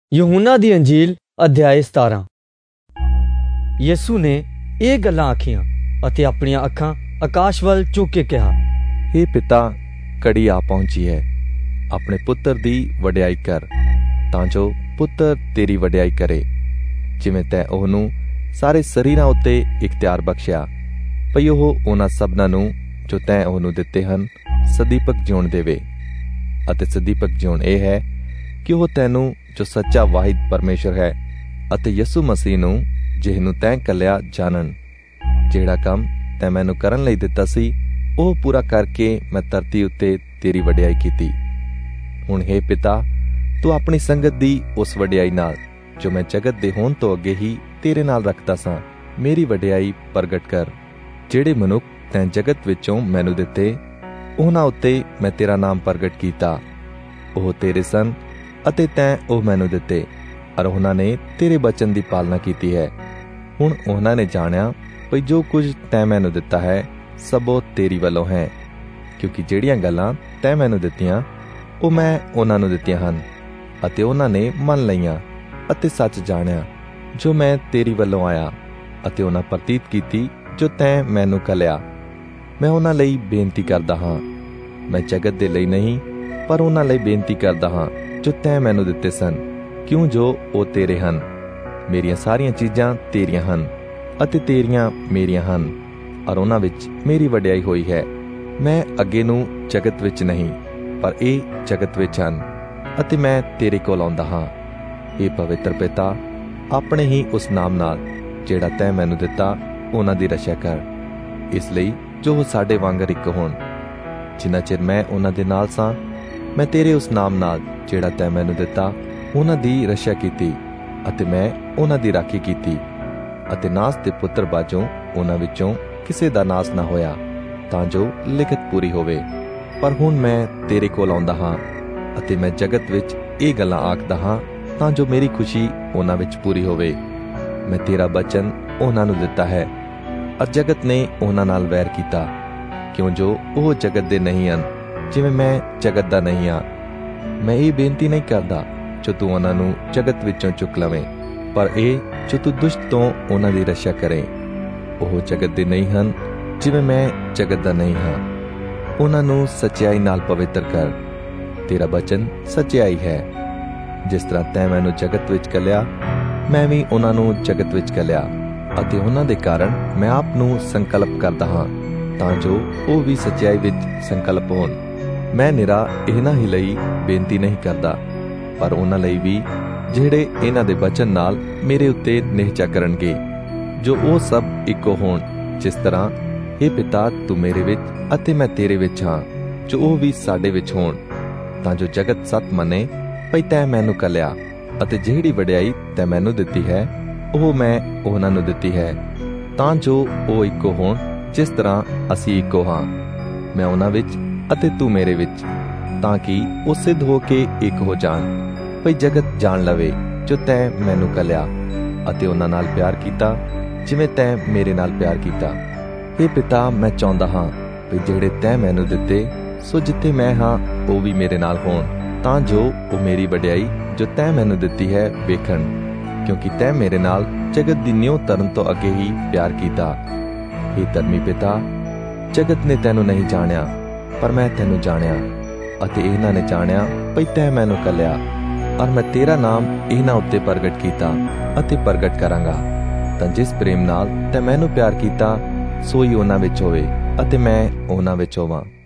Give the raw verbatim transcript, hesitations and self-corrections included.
यूहन्ना दी अंजील अध्याय सताਰਾਂ। ਯਿਸੂ ਨੇ ਇਹ ਗੱਲਾਂ ਆਖੀਆਂ ਅਤੇ ਆਪਣੀਆਂ ਅੱਖਾਂ ਆਕਾਸ਼ ਵੱਲ ਚੁੱਕ ਕੇ ਕਿਹਾ, हे ਪਿਤਾ, ਘੜੀ ਆ ਪਹੁੰਚੀ ਹੈ। ਆਪਣੇ ਪੁੱਤਰ ਦੀ ਵਡਿਆਈ ਕਰ, ਤਾਂ ਜੋ ਪੁੱਤਰ ਤੇਰੀ ਵਡਿਆਈ ਕਰੇ, ਜਿਵੇਂ ਤੈਂ ਉਹਨੂੰ ਸਾਰੇ ਸਰੀਰਾਂ ਉੱਤੇ ਇਖਤਿਆਰ ਬਖਸ਼ਿਆ, ਭਈ ਉਹ ਉਹਨਾਂ ਸਭਨਾਂ ਨੂੰ ਜੋ ਤੈਂ ਉਹਨੂੰ ਦਿੱਤੇ ਹਨ ਸਦੀਪਕ ਜਿਉਣ ਦੇਵੇ। ਅਤੇ ਸਦੀਪਕ ਜਿਉਣ ਇਹ ਹੈ ਕਿ ਉਹ ਤੈਨੂੰ ਜੋ ਸੱਚਾ ਵਾਹਿਦ ਪਰਮੇਸ਼ਰ ਹੈ ਅਤੇ ਯਿਸੂ ਮਸੀਹ ਨੂੰ ਜਿਹਨੂੰ ਤੈਂ ਘੱਲਿਆ ਜਾਣਨ। ਜਿਹੜਾ ਕੰਮ ਤੈਂ ਮੈਨੂੰ ਕਰਨ ਲਈ ਦਿੱਤਾ ਸੀ ਉਹ ਪੂਰਾ ਕਰਕੇ ਮੈਂ ਧਰਤੀ ਉੱਤੇ ਤੇਰੀ ਵਡਿਆਈ ਕੀਤੀ। ਹੁਣ हे ਪਿਤਾ, ਤੂੰ ਆਪਣੀ ਸੰਗਤ ਦੀ ਉਸ ਵਡਿਆਈ ਨਾਲ ਜੋ ਮੈਂ ਜਗਤ ਦੇ ਹੋਣ ਤੋਂ ਅੱਗੇ ਹੀ ਤੇਰੇ ਨਾਲ ਰੱਖਦਾ ਸਾਂ ਮੇਰੀ ਵਡਿਆਈ ਪ੍ਰਗਟ ਕਰ। ਜਿਹੜੇ ਮਨੁੱਖ ਤੈਂ ਜਗਤ ਵਿੱਚੋਂ ਮੈਨੂੰ ਦਿੱਤੇ ਉਹਨਾਂ ਉੱਤੇ ਮੈਂ ਤੇਰਾ ਨਾਮ ਪ੍ਰਗਟ ਕੀਤਾ। ਉਹ ਤੇਰੇ ਸਨ ਅਤੇ ਤੈਂ ਉਹ ਮੈਨੂੰ ਦਿੱਤੇ, ਔਰ ਉਹਨਾਂ ਨੇ ਤੇਰੇ ਬਚਨ ਦੀ ਪਾਲਣਾ ਕੀਤੀ ਹੈ। ਹੁਣ ਉਹਨਾਂ ਨੇ ਜਾਣਿਆ ਭਈ ਜੋ ਕੁਝ ਤੈਂ ਮੈਨੂੰ ਦਿੱਤਾ ਹੈ ਸਭ ਉਹ ਤੇਰੀ ਵੱਲੋਂ ਹੈ, ਕਿਉਂਕਿ ਜਿਹੜੀਆਂ ਗੱਲਾਂ ਤੈਂ ਮੈਨੂੰ ਦਿੱਤੀਆਂ ਉਹ ਮੈਂ ਉਹਨਾਂ ਨੂੰ ਦਿੱਤੀਆਂ ਹਨ, ਅਤੇ ਉਹਨਾਂ ਨੇ ਮੰਨ ਲਈਆਂ ਅਤੇ ਸੱਚ ਜਾਣਿਆ ਜੋ ਮੈਂ ਤੇਰੀ ਵੱਲੋਂ ਆਇਆ, ਅਤੇ ਉਹਨਾਂ ਪ੍ਰਤੀਤ ਕੀਤੀ ਜੋ ਤੈਂ ਮੈਨੂੰ ਘੱਲਿਆ। ਮੈਂ ਉਹਨਾਂ ਲਈ ਬੇਨਤੀ ਕਰਦਾ ਹਾਂ, ਮੈਂ ਜਗਤ ਦੇ ਲਈ ਨਹੀਂ ਪਰ ਉਹਨਾਂ ਲਈ ਬੇਨਤੀ ਕਰਦਾ ਹਾਂ ਜੋ ਤੈਂ ਮੈਨੂੰ ਦਿੱਤੇ ਸਨ, ਕਿਉਂ ਜੋ ਉਹ ਤੇਰੇ ਹਨ। ਮੇਰੀਆਂ ਸਾਰੀਆਂ ਚੀਜ਼ਾਂ ਤੇਰੀਆਂ ਹਨ ਅਤੇ ਤੇਰੀਆਂ ਮੇਰੀਆਂ ਹਨ, ਔਰ ਉਹਨਾਂ ਵਿੱਚ ਮੇਰੀ ਵਡਿਆਈ ਹੋਈ ਹੈ। ਮੈਂ ਅੱਗੇ ਨੂੰ ਜਗਤ ਵਿੱਚ ਨਹੀਂ ਪਰ ਇਹ ਜਗਤ ਵਿੱਚ ਹਨ, ਅਤੇ ਮੈਂ ਤੇਰੇ ਕੋਲ ਆਉਂਦਾ ਹਾਂ। ਇਹ ਪਵਿੱਤਰ ਪਿਤਾ, ਆਪਣੇ ਹੀ ਉਸ ਨਾਮ ਨਾਲ ਜਿਹੜਾ ਤੈਂ ਮੈਨੂੰ ਦਿੱਤਾ ਉਹਨਾਂ ਦੀ ਰਛਾ ਕਰ, ਇਸ ਲਈ ਜੋ ਉਹ ਸਾਡੇ ਵਾਂਗਰ ਇੱਕ ਹੋਣ। ਜਿੰਨਾ ਚਿਰ ਮੈਂ ਉਹਨਾਂ ਦੇ ਨਾਲ ਸਾਂ ਮੈਂ ਤੇਰੇ ਉਸ ਨਾਮ ਨਾਲ ਜਿਹੜਾ ਤੈਂ ਮੈਨੂੰ ਦਿੱਤਾ ਉਹਨਾਂ ਦੀ ਰਛਾ ਕੀਤੀ, ਅਤੇ ਮੈਂ ਉਹਨਾਂ ਦੀ ਰਾਖੀ ਕੀਤੀ, ਅਤੇ ਨਾਸ ਦੇ ਪੁੱਤਰ ਬਾਝੋਂ ਉਹਨਾਂ ਵਿੱਚੋਂ ਕਿਸੇ ਦਾ ਨਾਸ ਨਾ ਹੋਇਆ, ਤਾਂ ਜੋ ਲਿਖਤ ਪੂਰੀ ਹੋਵੇ। ਪਰ ਹੁਣ ਮੈਂ ਤੇਰੇ ਕੋਲ ਆਉਂਦਾ ਹਾਂ, ਅਤੇ ਮੈਂ ਜਗਤ ਵਿੱਚ ਇਹ ਗੱਲਾਂ ਆਖਦਾ ਹਾਂ ਤਾਂ ਜੋ ਮੇਰੀ ਖੁਸ਼ੀ ਉਹਨਾਂ ਵਿੱਚ ਪੂਰੀ ਹੋਵੇ। ਮੈਂ ਤੇਰਾ ਬਚਨ ਉਹਨਾਂ ਨੂੰ ਦਿੱਤਾ ਹੈ, ਔਰ ਜਗਤ ਨੇ ਉਹਨਾਂ ਨਾਲ ਵੈਰ ਕੀਤਾ, ਕਿਉਂ ਜੋ ਉਹ ਜਗਤ ਦੇ ਨਹੀਂ ਹਨ ਜਿਵੇਂ ਮੈਂ ਜਗਤ ਦਾ ਨਹੀਂ ਹਾਂ। ਮੈਂ ਇਹ ਬੇਨਤੀ ਨਹੀਂ ਕਰਦਾ ਜੋ ਤੂੰ ਉਹਨਾਂ ਨੂੰ ਜਗਤ ਵਿੱਚੋਂ ਚੁੱਕ ਲਵੇਂ, ਪਰ ਇਹ ਜੋ ਤੂੰ ਦੁਸ਼ਟ ਤੋਂ ਉਹਨਾਂ ਦੀ ਰਛਾ ਕਰੇ। ਉਹ ਜਗਤ ਦੇ ਨਹੀਂ ਹਨ ਜਿਵੇਂ ਮੈਂ ਜਗਤ ਦਾ ਨਹੀਂ ਹਾਂ। ਉਹਨਾਂ ਨੂੰ ਸੱਚਾਈ ਨਾਲ ਪਵਿੱਤਰ ਕਰ, ਤੇਰਾ ਬਚਨ ਸੱਚਾਈ ਹੈ। ਜਿਸ ਤਰ੍ਹਾਂ ਤੈਂ ਮੈਨੂੰ ਜਗਤ ਵਿੱਚ ਘੱਲਿਆ ਮੈਂ ਵੀ ਉਹਨਾਂ ਨੂੰ ਜਗਤ ਵਿੱਚ ਘੱਲਿਆ, ਅਤੇ ਉਹਨਾਂ ਦੇ ਕਾਰਨ ਮੈਂ ਆਪ ਨੂੰ ਸੰਕਲਪ ਕਰਦਾ ਹਾਂ ਤਾਂ ਜੋ ਉਹ ਵੀ ਸੱਚਾਈ ਵਿੱਚ ਸੰਕਲਪ ਹੋਣ। ਮੈਂ ਨਿਰਾ ਇਹਨਾਂ ਹੀ ਲਈ ਬੇਨਤੀ ਨਹੀਂ ਕਰਦਾ, ਪਰ ਉਹਨਾਂ ਲਈ ਵੀ ਜਿਹੜੇ ਇਹਨਾਂ ਦੇ ਬਚਨ ਨਾਲ ਮੇਰੇ ਉੱਤੇ ਨਿਹਚਾ ਕਰਨਗੇ, ਜੋ ਉਹ ਸਭ ਇੱਕੋ ਹੋਣ, ਜਿਸ ਤਰ੍ਹਾਂ हे ਪਿਤਾ ਤੂੰ ਮੇਰੇ ਵਿੱਚ ਅਤੇ ਮੈਂ ਤੇਰੇ ਵਿੱਚ ਹਾਂ, ਜੋ ਉਹ ਵੀ ਸਾਡੇ ਵਿੱਚ ਹੋਣ, ਤਾਂ ਜੋ ਜਗਤ ਸੱਚ ਮੰਨੇ ਭਈ ਤੈਂ ਮੈਨੂੰ ਘੱਲਿਆ, ਅਤੇ ਜਿਹੜੀ ਵਡਿਆਈ ਤੈਂ ਮੈਨੂੰ ਦਿੱਤੀ ਹੈ ਉਹ ਮੈਂ ਉਹਨਾਂ ਨੂੰ ਦਿੱਤੀ ਹੈ, ਤਾਂ ਜੋ ਉਹ ਇੱਕੋ ਹੋਣ ਜਿਸ ਤਰ੍ਹਾਂ ਅਸੀਂ ਇੱਕੋ ਹਾਂ। ਮੈਂ ਉਹਨਾਂ ਵਿੱਚ ਅਤੇ ਤੂੰ ਮੇਰੇ ਵਿੱਚ, ਤਾਂ ਕਿ ਉਹ ਸਿੱਧ ਹੋ ਕੇ ਇੱਕ ਹੋ ਜਾਣ, ਭਈ ਜਗਤ ਜਾਣ ਲਵੇ ਜੋ ਤੈਂ ਮੈਨੂੰ ਘੱਲਿਆ ਅਤੇ ਉਹਨਾਂ ਨਾਲ ਪਿਆਰ ਕੀਤਾ ਜਿਵੇਂ ਤੈਂ ਮੇਰੇ ਨਾਲ ਪਿਆਰ ਕੀਤਾ। ਇਹ ਪਿਤਾ, ਮੈਂ ਚਾਹੁੰਦਾ ਹਾਂ ਭਈ ਜਿਹੜੇ ਤੈਂ ਮੈਨੂੰ ਦਿੱਤੇ ਸੋ ਜਿੱਥੇ ਮੈਂ ਹਾਂ ਉਹ ਵੀ ਮੇਰੇ ਨਾਲ ਹੋਣ, ਤਾਂ ਜੋ ਉਹ ਮੇਰੀ ਵਡਿਆਈ ਜੋ ਤੈਂ ਮੈਨੂੰ ਦਿੱਤੀ ਹੈ ਵੇਖਣ, ਕਿਉਂਕਿ ਤੈਂ ਮੇਰੇ ਨਾਲ ਜਗਤ ਦੀ ਨਿਉ ਧਰਨ ਤੋਂ ਅੱਗੇ ਹੀ ਪਿਆਰ ਕੀਤਾ। ਇਹ ਧਰਮੀ ਪਿਤਾ, ਜਗਤ ਨੇ ਤੈਨੂੰ ਨਹੀਂ ਜਾਣਿਆ ਪਰ ਮੈਂ ਤੈਨੂੰ ਜਾਣਿਆ, ਅਤੇ ਇਹਨਾਂ ਨੇ ਜਾਣਿਆ ਭਈ ਤੈਂ ਮੈਨੂੰ ਘੱਲਿਆ, ਔਰ ਮੈਂ ਤੇਰਾ ਨਾਮ ਇਹਨਾਂ ਉੱਤੇ ਪ੍ਰਗਟ ਕੀਤਾ ਅਤੇ ਪ੍ਰਗਟ ਕਰਾਂਗਾ। ਤਾਂ ਜਿਸ ਪ੍ਰੇਮ ਨਾਲ ਤੈਂ ਮੈਨੂੰ ਪਿਆਰ ਕੀਤਾ ਸੋਈ ਉਹਨਾਂ ਵਿੱਚ ਹੋਵੇ ਅਤੇ ਮੈਂ ਉਹਨਾਂ ਵਿੱਚ ਹੋਵਾਂ।